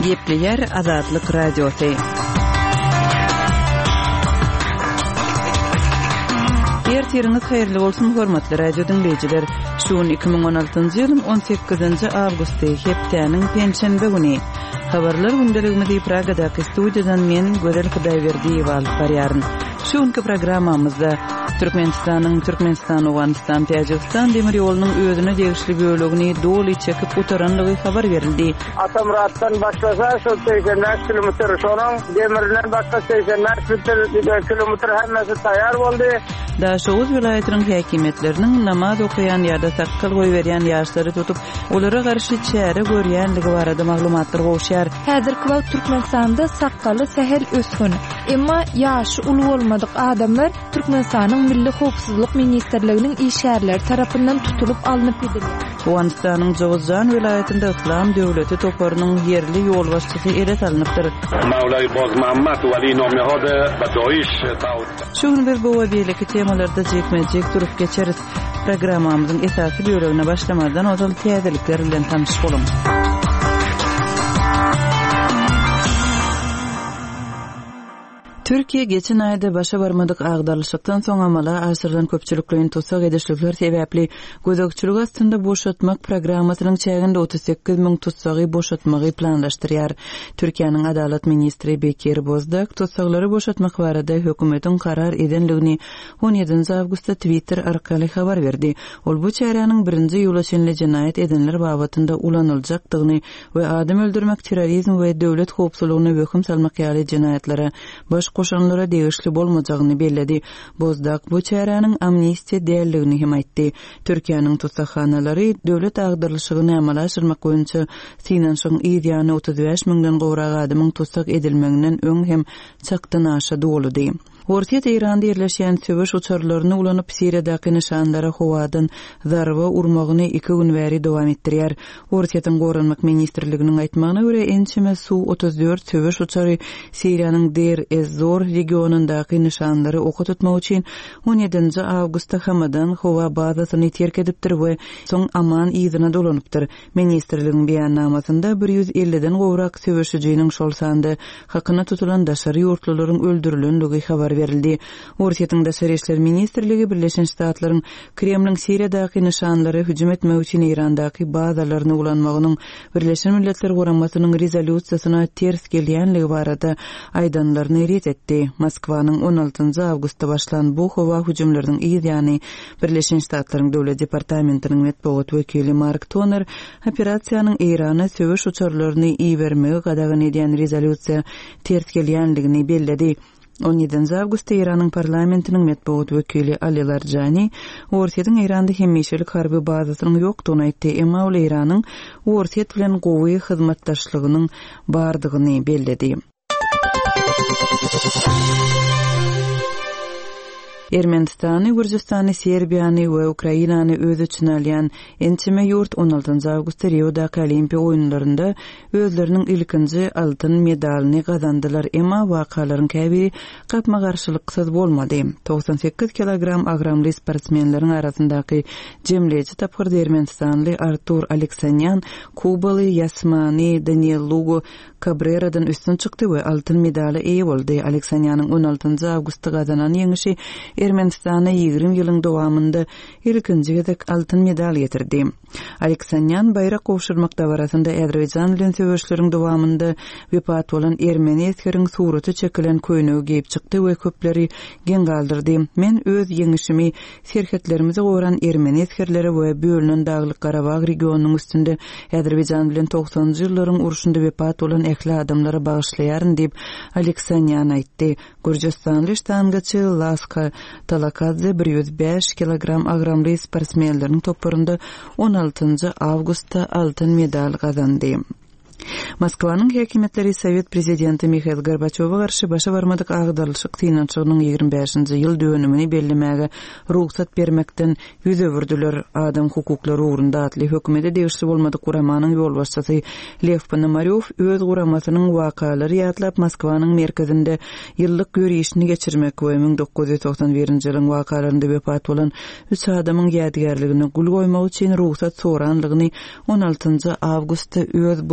Gepleyer Azadlık Radyosu. Ertiriniz hayırlı olsun hormatly radio dinleyijiler. Şuun 2016-njy ýylyň 18-nji awgusty hepdeniň penşenbe güni. Habarlar gündeligimizi Pragadaky studiýadan men Gözel Hudaýberdiýew alyp barýaryn. Şuňky programmamyzda Türkmenistan, Awganistan, Täjikistan demir ýolunyň özüne degişli bölegini doly çekip otaranlygy habar berildi. Atamratdan başlasa şu 85 kilometr, şonuň demirden başga 85 kilometr hemmesi taýar boldy. Daşoğuz vilayetinin häkimetleriniň namaz okuyan ýa-da sakkal goýberýän ýaşlary tutup, olara garşy çäre görýänligi barada maglumatlar goşýar. Häzirki wagt Türkmenistanda sakkaly sehel ösgün. Emma ýaşy uly bolmadyk adamlar Türkmenistanyň Milli Howpsuzlyk Ministrliginiň işgärleri tarapyndan tutulup alınıp gidilýär. Awganistanyň Jowzjan vilayetinde Islam döwleti toparynyň yerli ýol başçysy ele salynypdyr. Mawlay Bozmammat wali nomyhady badoýiş taýt. Şuň bir bu beýleki temalarda jekmejek durup geçeriz. Programmamyzyň esasy bölegine başlamadan ozal täzelikler bilen tanyş bolun. Türkiýe geçen aýda başa barmadyk agdarlykdan soň amala asyrdan köpçüliklerin tutsak edişlikler sebäpli gözegçilik astynda boşatmak programmasynyň çäginde 38 000 tutsagy boşatmagy planlaşdyrýar. Türkiýanyň Adalet ministri Bekir Bozdak tutsaklary boşatmak barada hökümetiň karar edenligini 17 awgustda Twitter arkaly habar berdi. Ol bu çäranyň 1-nji ýyla çenli jinayet edenler babatynda ulanyljakdygyny we adam öldürmek, terrorizm we döwlet howpsuzlygyna höküm salmak ýaly jinayatlary baş koşanlara degişli bolmajagyny belledi. Bozdak bu çäranyň amnistiýa däldigini hem aýtdy. Türkiýanyň tutsakhanalary döwlet agdarlyşygyny amala aşyrmak boýunça finansiýan ýa-da 35 000-den gowrak adamyň tutsak edilmeginden öň hem çakdan aşa doludy. Ortiýet Iranda ýerleşýän söwüş uçarlaryny ulanyp Siriýadaky nişanlara howadan zarba urmagyny 2 gün bäri dowam etdirýär. Ortiýetiň Gorunmak ministrliginiň aýtmagyna görä ençime suw 34 söwüş uçary Siriýanyň Deir ez-Zor regionundaky nişanlary oka tutmak üçin 17 awgustda hamadan howa bazasyny terk edipdir we soň aman ýyzyna dolanypdyr. Ministrligiň beýannamasynda 150-den gowrak söwüşçijiň şol sanda hakyna tutulan daşary ýurtlaryň öldürilenligi habar verildi. Ortiýetiň Daşary işler ministrligi Birleşen Ştatlaryň Kremliň Siriýadaky nişanlary hüjüm etmek üçin Irandaky bazalaryny ulanmagynyň Birleşen Milletler Guramasynyň rezolýusiýasyna ters gelýänligi barada aýdanlaryny ret etdi. Moskwanyň 16 awgustda başlan bu howa hüjümleriniň ýa-ni Birleşen Ştatlaryň Döwlet Departamentiniň metbuat wekili Mark Toner operasiýanyň Irana söwüş uçarlaryny iýermegi gadagyn edýän rezolýusiýa ters gelýänligini belledi. 17 awgustda Iranyň parlamentiniň metbuat wekili Ali Larjani Ortiýetiň Iranda hemmeşelik harby bazasynyň ýokdugyny aýtdy. Emma ol Iranyň Ortiýet bilen gowy hyzmatdaşlygynyň bardygyny belledi. Ermenistany, Gürjistany, Serbiýany we Ukrainany öz içine alýan ençime ýurt 16 awgustda Rio'daky Olimpiýa oýunlarynda özleriniň ilkinji altyn medalyny gazandylar. Emma wakalaryň käbiri gapma garşylyksyz bolmady. 98 kilogram agramly sportsmenleriň arasyndaky jemleji tapgyrda Ermenistanly Artur Aleksanyan Kubaly Yasmany Daniel Cabreradan üstün çykdy we altyn medaly eýe boldy. Aleksanyanyň 16 awgustda gazanan ýeňişi Ermenistana 20 ýylyň dowamında ilkinji gezek altyn medal getirdi. Aleksanyan bayrak gowşurmakda barasynda Azerbaýjan bilen söwüşleriň dowamında wepat bolan ermeni eskeriň suraty çekilen köýnegi giyip çykdy we köpleri gen galdyrdy. Men öz ýeňişimi serhetlerimize goran ermeni eskerleri we bölünen Daglyk Garabag regionunyň üstünde Azerbaýjan bilen 90-njy ýyllaryň uruşynda wepat bolan ähli adamlara bagyşlaýaryn diýip Aleksanyan aýtdy. Gürjistanly ştangaçy Laska Talakadze 105 kilogram agramly sportsmenleriň toparynda 16 awgustda altyn medal gazandy. Moskwanyň häkimetleri Sowet prezidenti Mikhail Gorbaçowa garşy başa barmadyk agdarlyşyk finansiýanyň 25-nji ýyl dönümini bellemäge ruhsat bermekden ýüz öwürdiler. Adam hukuklary ugrunda atly hökümete degişli bolmadyk guramanyň ýolbaşçysy Lev Ponomaryow öz guramasynyň wakalary ýatlap Moskwanyň merkezinde ýyllyk görýüşini geçirmek we 1991-nji ýylyň wakalarynda wepat bolan 3 adamyň ýadygärligine gul goýmak üçin ruhsat soranlygyny 16 awgustda öz blogunda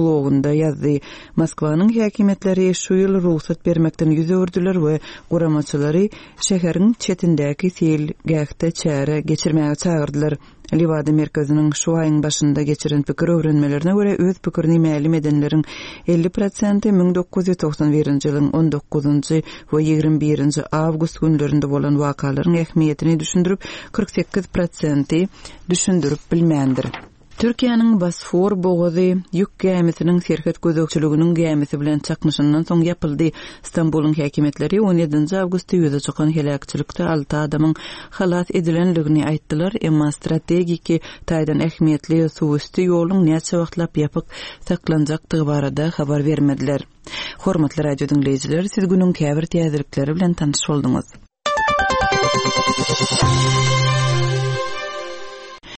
başynda ýazdy. Moskwanyň häkimetleri şu ýyl ruhsat bermekden ýüz öwürdiler we guramaçylary şäheriň çetindäki sel gäkde çäre geçirmäge çagyrdylar. Livada merkezinin şu ayın başında geçiren pikir öwrenmelerine göre öz pikirini ma'lum edenlerin 50% 1991-nji ýylyň 19-njy we 21-nji awgust günlerinde bolan wakalaryň ähmiýetini düşündirip 48% düşündirip bilmändir. Türkiýanyň Bosfor bogazy ýük gemisiniň serket gözegçiliginiň gemisi bilen çakmışyndan soň ýapyldy. Istanbulyň häkimetleri 17 awgustda ýüze çykan helakçylykda 6 adamyň halat edilenligini aýtdylar, emma strategiki taýdan ähmiýetli suwüsti ýoluň näçe wagtlap ýapyk saklanjakdygy barada habar bermediler. Hormatly radio dinleýijiler, siz günüň käbir täzelikleri bilen tanyş bolduňuz.